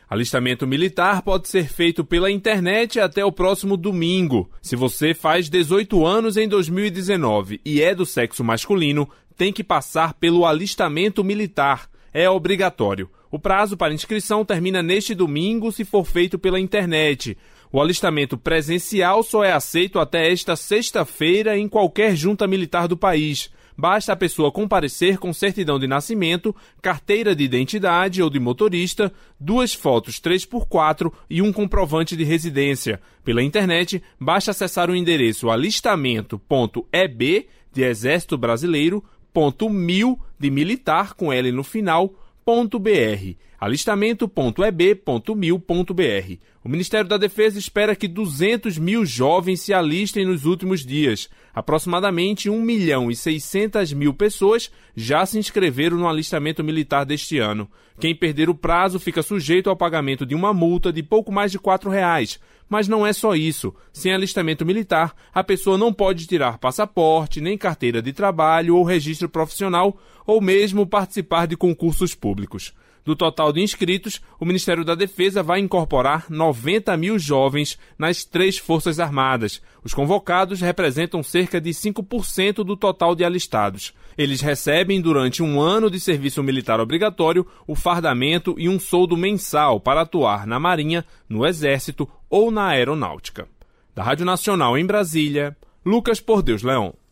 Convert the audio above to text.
Alistamento militar pode ser feito pela internet até o próximo domingo. Se você faz 18 anos em 2019 e é do sexo masculino, tem que passar pelo alistamento militar. É obrigatório. O prazo para inscrição termina neste domingo se for feito pela internet. O alistamento presencial só é aceito até esta sexta-feira em qualquer junta militar do país. Basta a pessoa comparecer com certidão de nascimento, carteira de identidade ou de motorista, 2 fotos 3x4 e um comprovante de residência. Pela internet, basta acessar o endereço alistamento.eb, de Exército Brasileiro, .mil, de militar, com L no final, .br. alistamento.eb.mil.br. O Ministério da Defesa espera que 200 mil jovens se alistem nos últimos dias. Aproximadamente 1.600.000 pessoas já se inscreveram no alistamento militar deste ano. Quem perder o prazo fica sujeito ao pagamento de uma multa de pouco mais de R$4. Mas não é só isso. Sem alistamento militar, a pessoa não pode tirar passaporte, nem carteira de trabalho ou registro profissional, ou mesmo participar de concursos públicos. Do total de inscritos, o Ministério da Defesa vai incorporar 90 mil jovens nas 3 Forças Armadas. Os convocados representam cerca de 5% do total de alistados. Eles recebem, durante um ano de serviço militar obrigatório, o fardamento e um soldo mensal para atuar na Marinha, no Exército ou na Aeronáutica. Da Rádio Nacional em Brasília, Lucas Por Deus Leão.